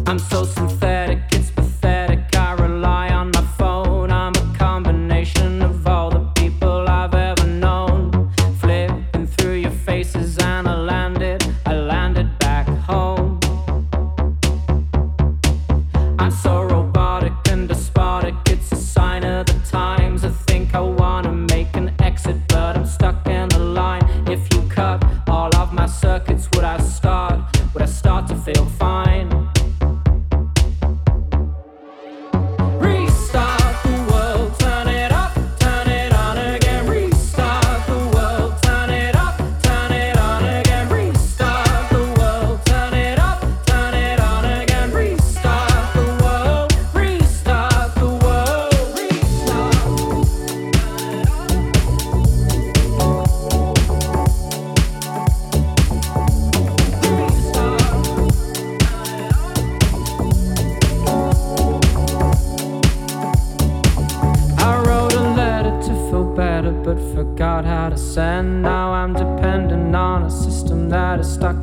I'm so synthetic, it's pathetic. I rely on my phone. I'm a combination of all the people I've ever known. Flipping through your faces and I landed back home. I'm so robotic and despotic, it's a sign of the times. I think I wanna make an exit, but I'm stuck in the line. If you cut all of my circuits, would I start to feel fine? But forgot how to send. Now I'm dependent on a system that is stuck